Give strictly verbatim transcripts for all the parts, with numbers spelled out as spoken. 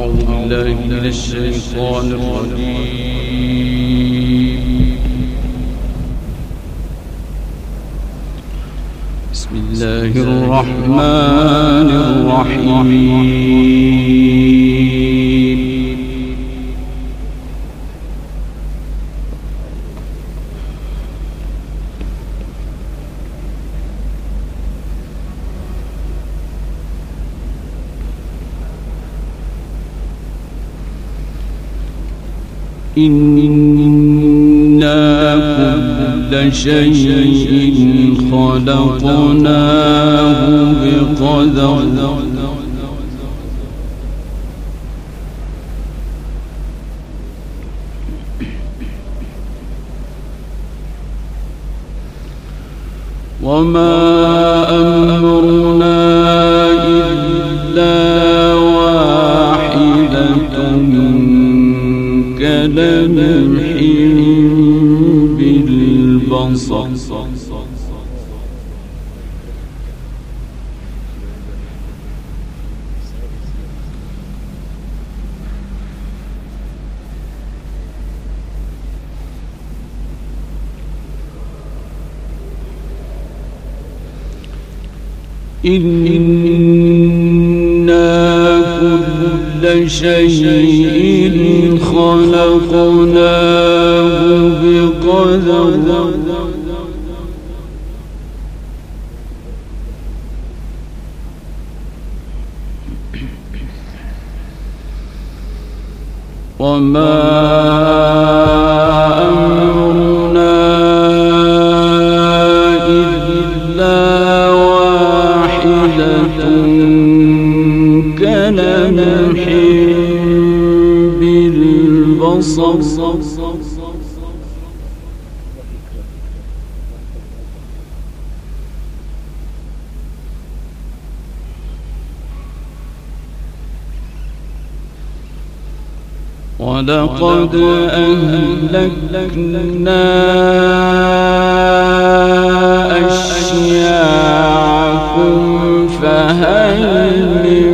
أعوذ بالله من الشيطان الرجيم. بسم الله الرحمن الرحيم. إنا كل شيء خلقناه بقدر وما أمرنا إلا واحدة كلمح بالبصر إنا كل شيء خلقناه بقدر وما أمرنا إلا واحدة كلمح بالبصر ولقد أهلكنا أشياعكم فهل من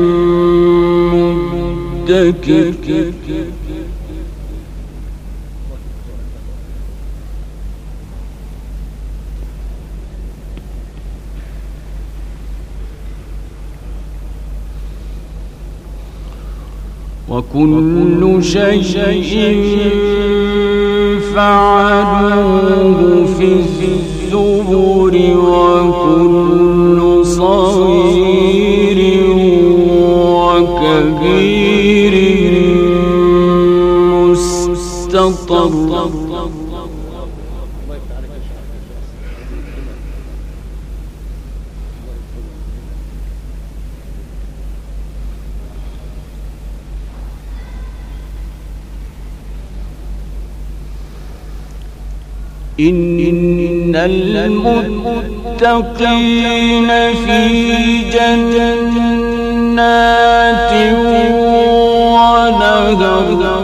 مدكر وكل شيء فعلوه في الزبر وكل صغير وكبير مستطر إن المتقين في جنات ونهر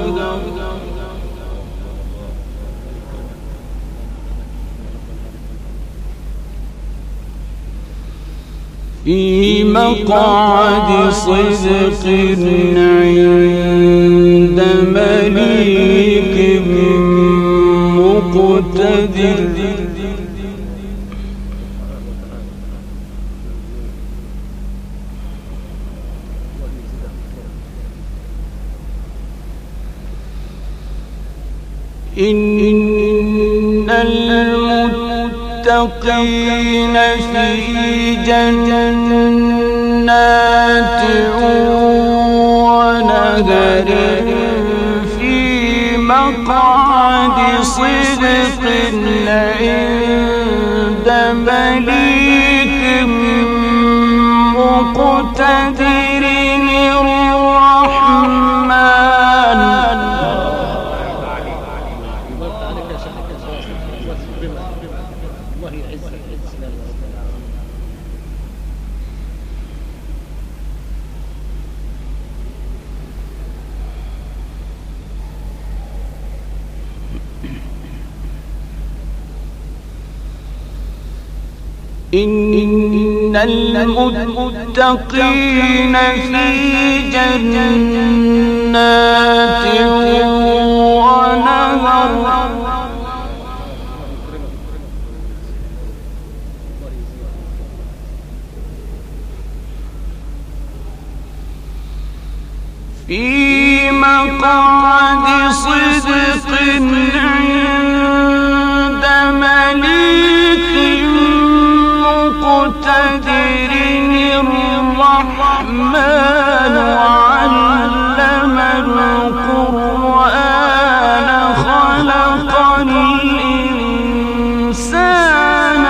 في مقعد صدق عند مليك مقتدر إن المتقين في جنات ونهر في مقعد صدق عند مليك مقتدر الرحمن. إن المتقين في جنات ونهر في مقعد صدق عند مليك مقتدر الرحمن علم القرآن خلق الإنسان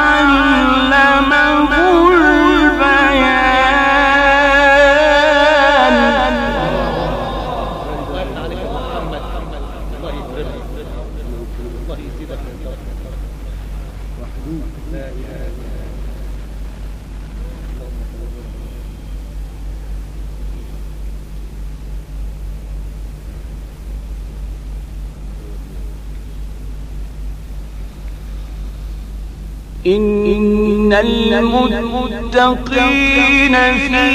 علمه البيان. إن المتقين في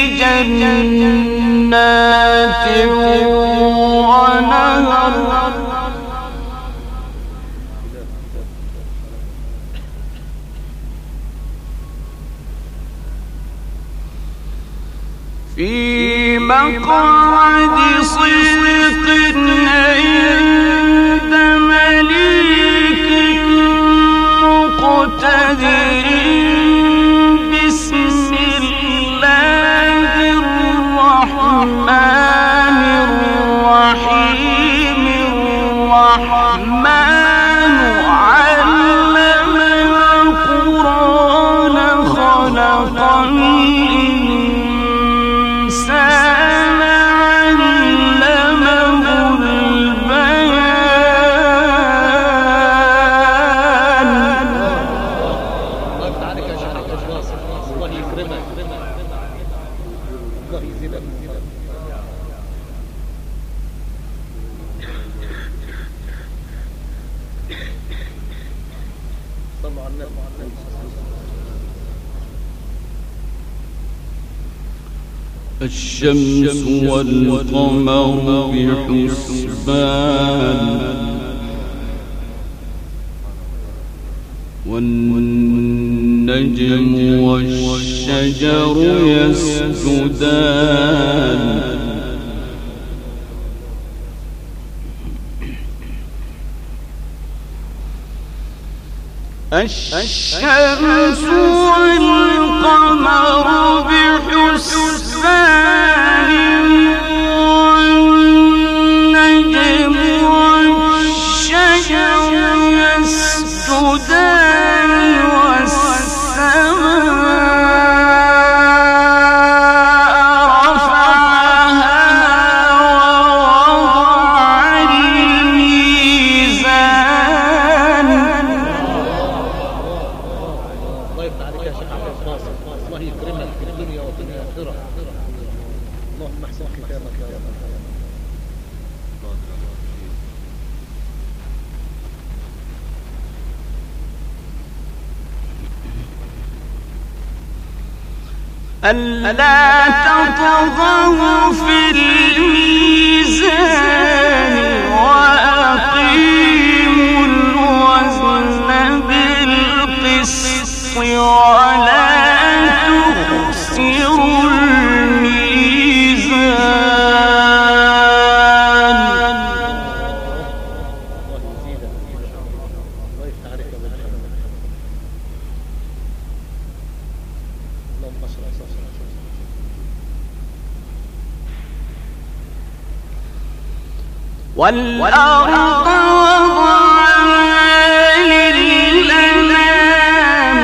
جنات ونهر في مقعد صدق عند مليك مقتدر. بسم الله الرحمن الرحيم. الرحمن علم القرآن خلق الإنسان علمه البيان. الله عليك يا شيخ ناصر، الله يكرمك، الله يزيدك من فضلك. صلوا على النبي. الشمس والقمر بحسبان والنجم والشجر يسجدان. الشمس والقمر بحسبان والنجم والشجر يسجدان والسماء رفعها ووضع الميزان. الله يفتح عليك يا شيخ ناصر، الله يكرمك في الدنيا وفي الآخرة. اللهم احسن ختامك يا رب. ألا تطغوا في الميزان وأقيموا الوزن بالقسط ولا تخسروا الميزان. الله يزيدك، الله يفتح عليك يا رب. اللهم صل على سيدنا والأرض وضعها للأنام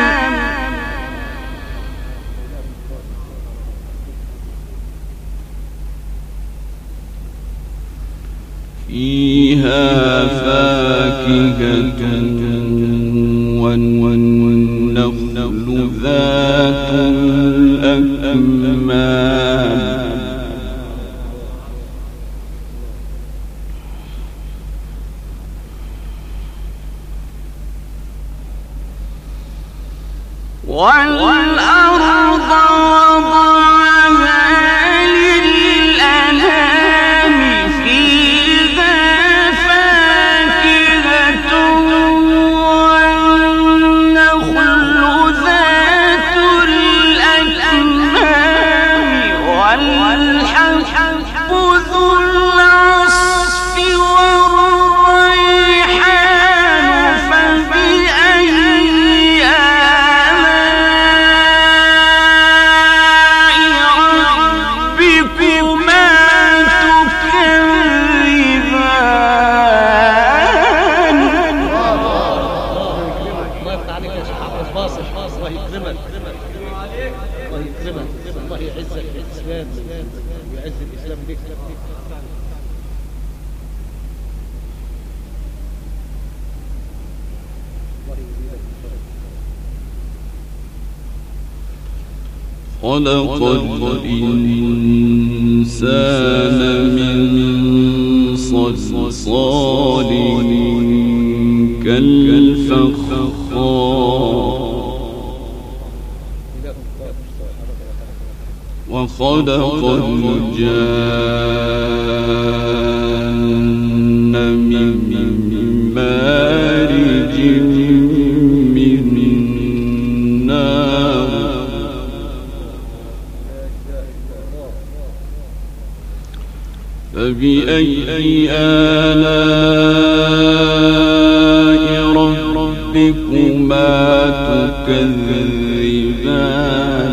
فيها فاكهة والنخل ذات الأكمام والأرض وضعها للأنام فيها فاكهة والنخل ذات الأكمام والحب ذو العصف والريحان فبأي خلق الإنسان من صلصال كالفخار وخلق الجان من مارج من نار فبأي آلاء ربكما تكذبان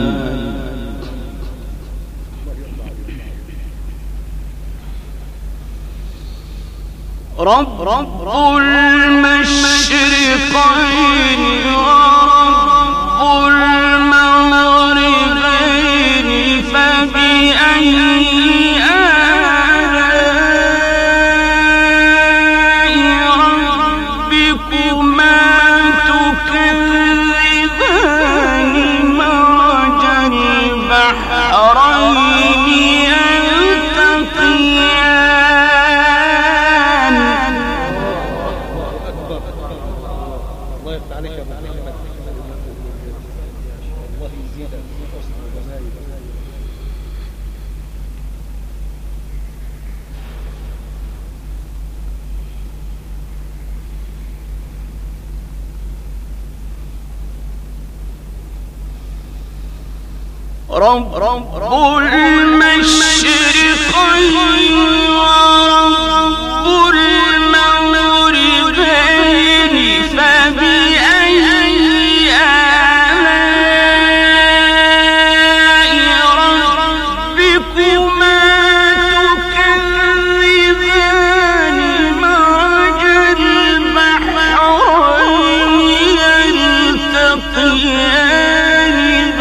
رب رب المشرقين ورب المغربين فبأي رب رب المشرقين ورب المغربين فبأي آلاء ربكما تكذبان مرج البحرين يلتقيان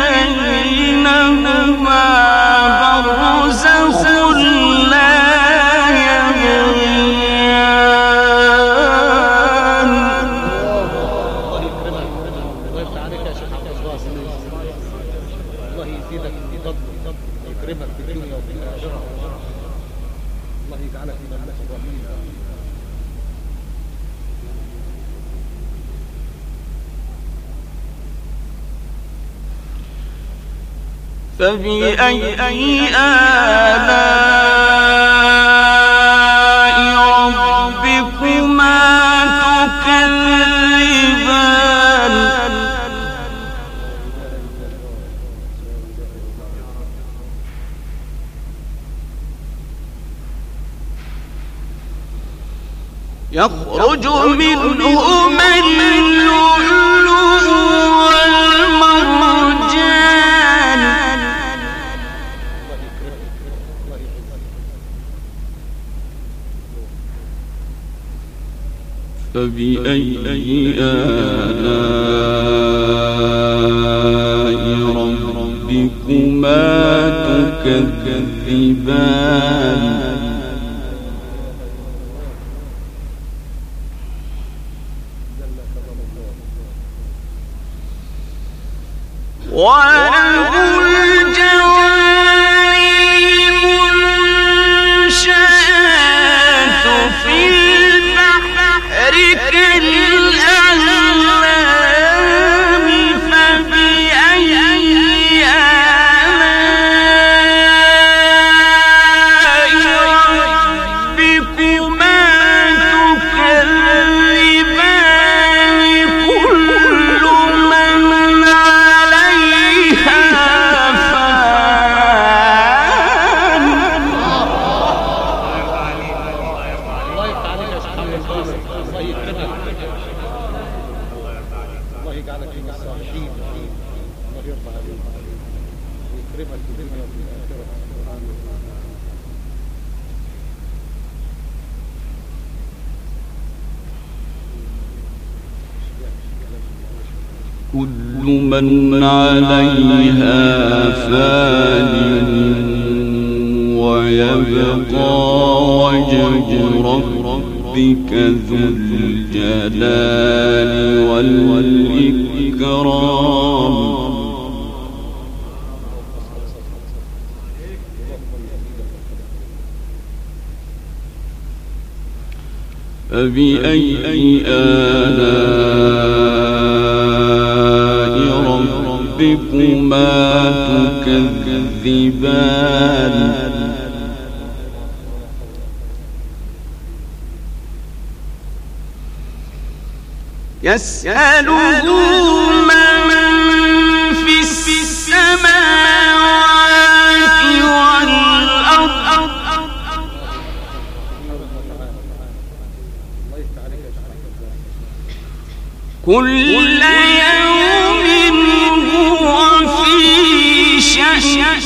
بينهما برزخ لا يبغيان. الله يكرمك ويفتح عليك يا شيخ عبد الواصل. الله يزيدك في فضله ويكرمك في الدنيا وفي الآخرة. الله يجعلك من الناس الرحيم. فبأي آلاء ربكما تكذبان يخرج منهما اللؤلؤ والمرجان فبأي آلاء ربكما تكذبان وله الجوار المنشآت في البحر كالأعلام فبأي كل من عليها فان ويبقى وجه ربك ذو الجلال والإكرام. فبأي آلاء ربكما تكذبان. يسأله من في السماوات والأرض كل يوم هو في شأن.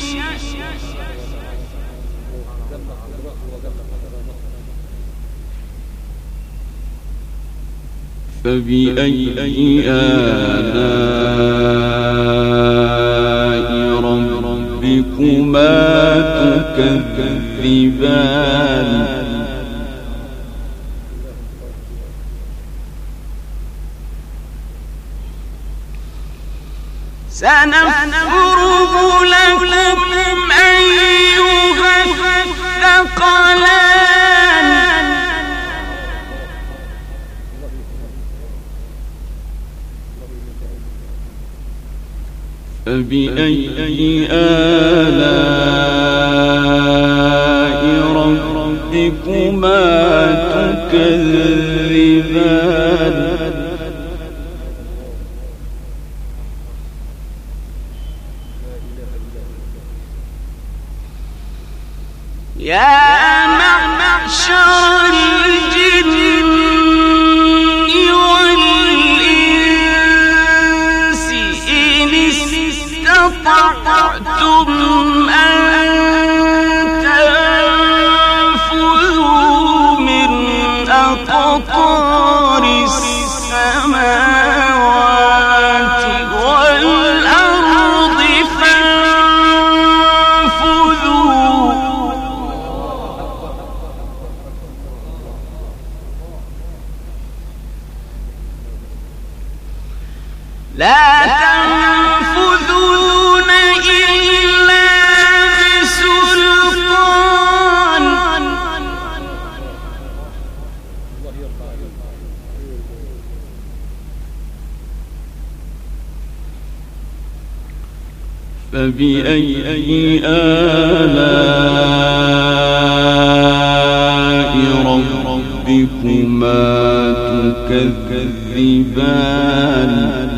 فبأي آلاء ربكما تكذبان. سنفرغ لكم أيها الثقلان. فبأي آلاء ربكما تكذبان. يا معشر الجن والإنس إن استطعتم أن تنفذوا من أقطار السماوات والأرض فانفذوا. لا تنفذون إلا بسلطان. فبأي آلاء ربكما تكذبان.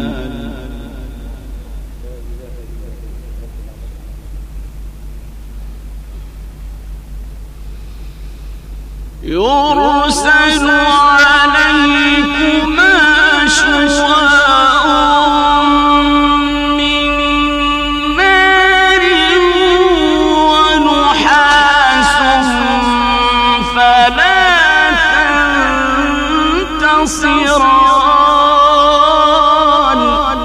يرسل عليكما شواظ من نار ونحاس فلا تنتصران.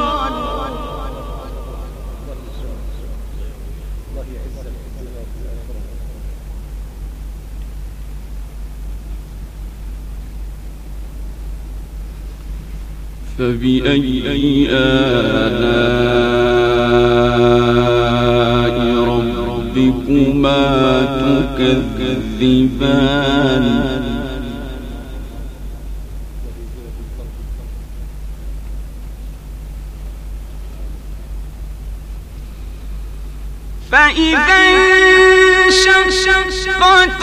فبأي آلاء ربكما تكذبان. فإذا انشقت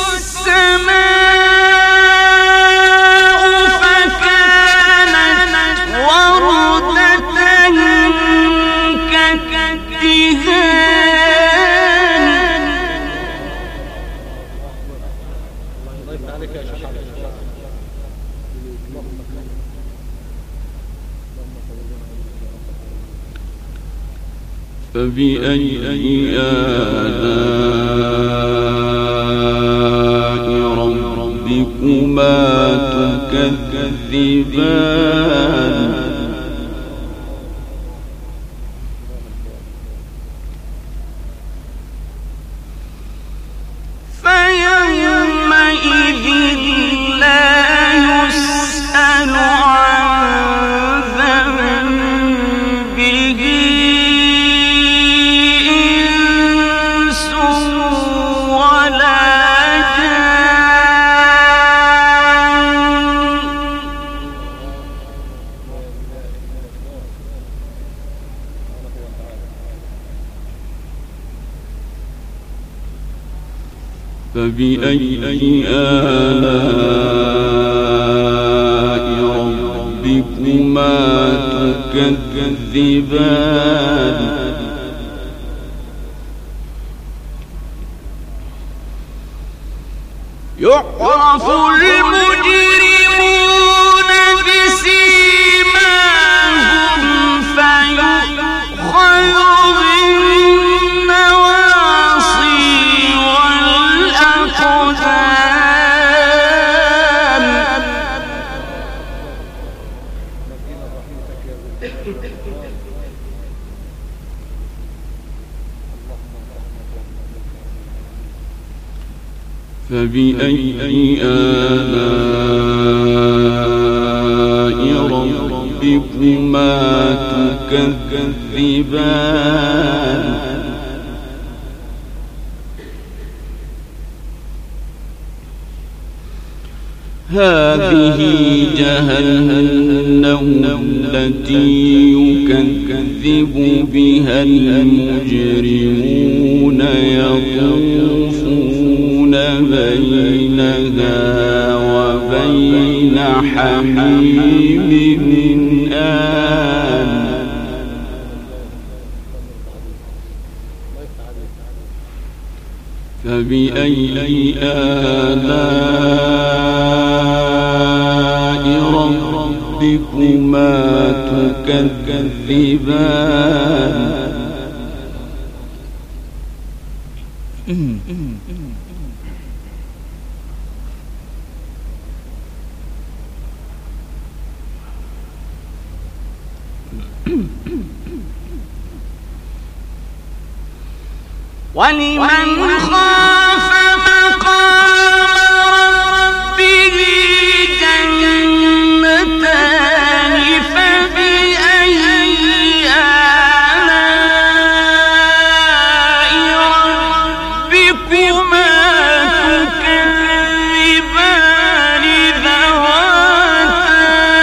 السماء فكانت وردة كالدهان. فبأي آلاء ربكما تكذبان. فبأي آلاء ربكما تكذبان يعرف المجرمون بسيماهم فيؤخذ بالنواصي والأقدام فبأي آلاء ربكما تكذبان هذه جهنم التي يكذب بها المجرمون يطوفون بينها وبين حميم آن فبأي آلاء ربكما تكذبان ولمن خاف مقام ربه جنتان فبأي آلاء ربكما تكذبان ذواتا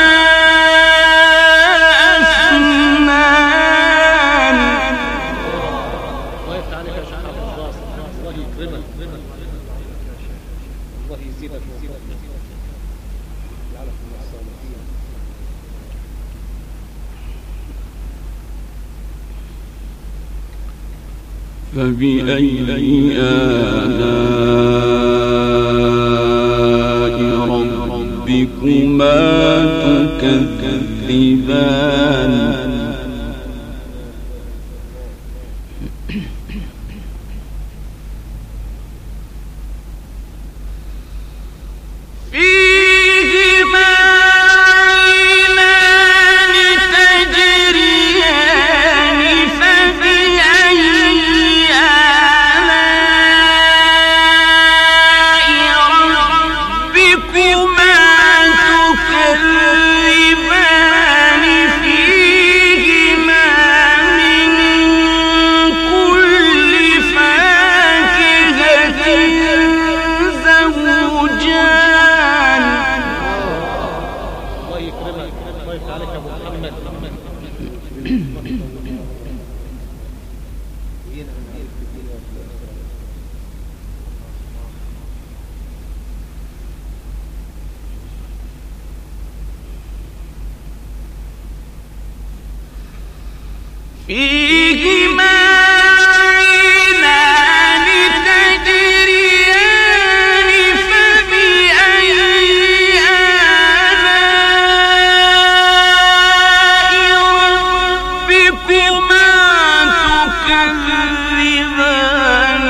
أفنان الله يفتح عليك يا شيخ عبد الباسط، الله يكرمك، الله يزيدك يزيدك يجعلك من الصالحين. فبأي آلاء ربكما تكذبان فيهما عينان تجريان فبأي آلاء ربكما تكذبان فيهما من كل فاكهة زوجان الله يكرمك، الله يفتح عليك يا ابو محمد. فيهما عينان تجريان فبأي آلاء ربكما تكذبان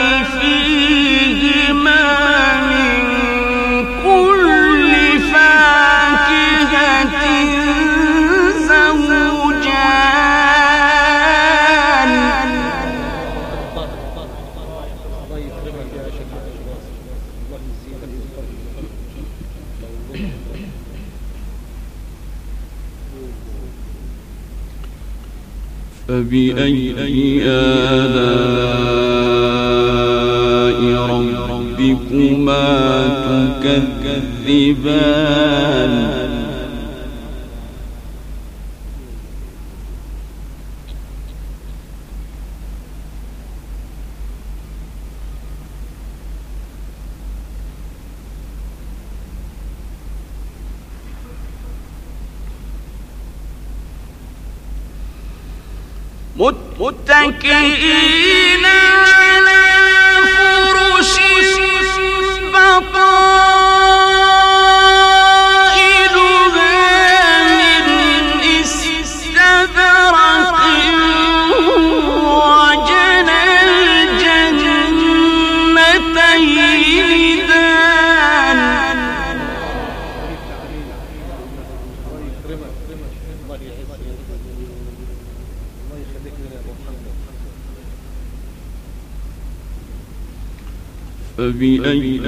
فيهما من كل فاكهة زوجان الله يكرمك يا شيخ عبد الباسط، الله يزيدك فبأي آلاء ربكما تكذبان متكئين على فرش بطائنها من استبرق وجنى الجنتين دان. فبأي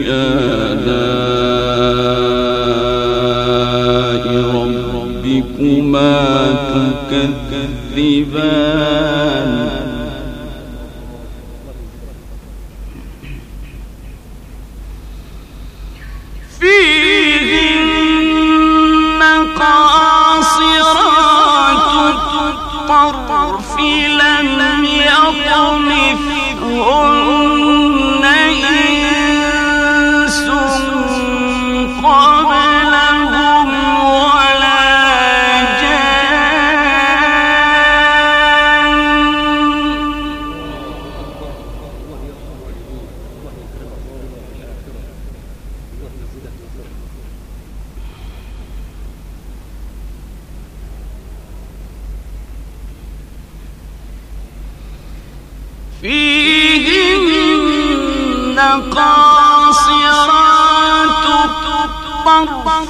آلاء ربكما تكذبان فيهن قاصرات الطرف لم يطمثهن إنس قبلهم ولا فيهن قاصرات الطرف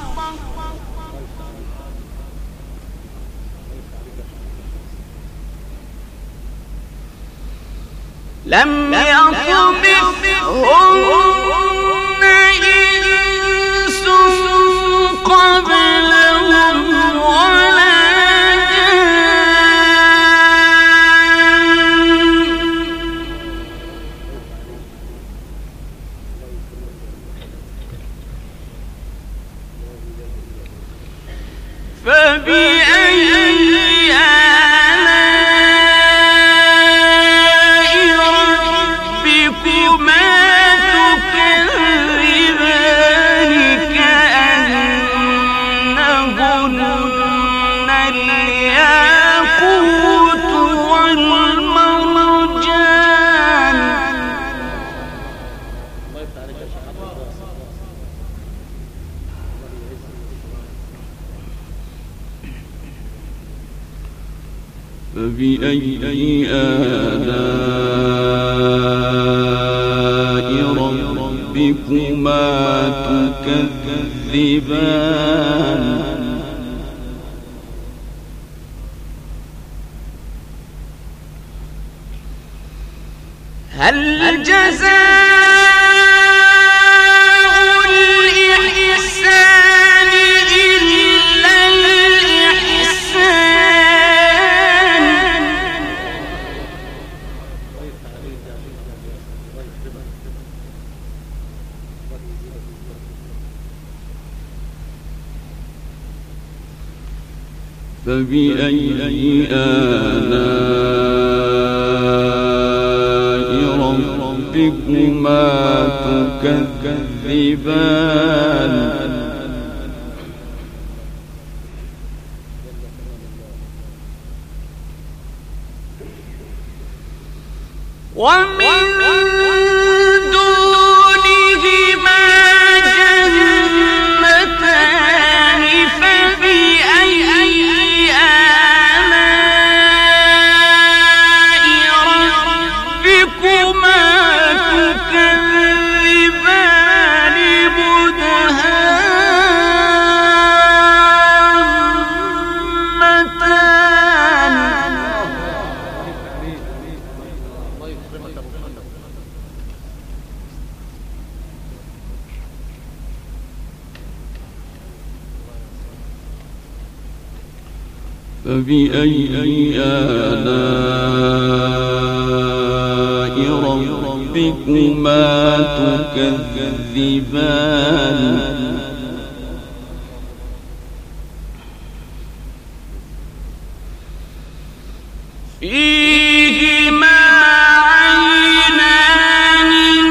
لم يطمثهن إنس قبلهم ولا فبأي آلاء ربكما تكذبان كأنهن الياقوت والمرجان. فبأي آلاء ربكما تكذبان هل جزاء الإحسان إلا الإحسان. فبأي آلاء ربكما تكذبان ومن دونهما جنتان فبأي آلاء ربكما تكذبان مدهامتان. فبأي آلاء ربكما تكذبان فيهما عينان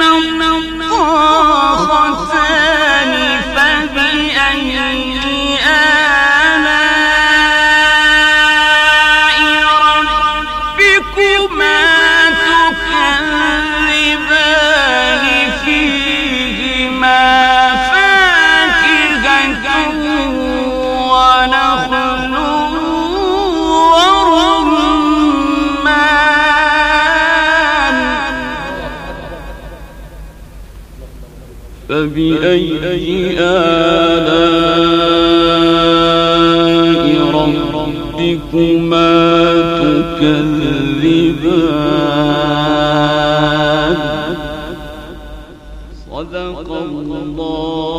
نضاختان فبأي آلاء فبأي آلاء ربكما تكذبان صدق الله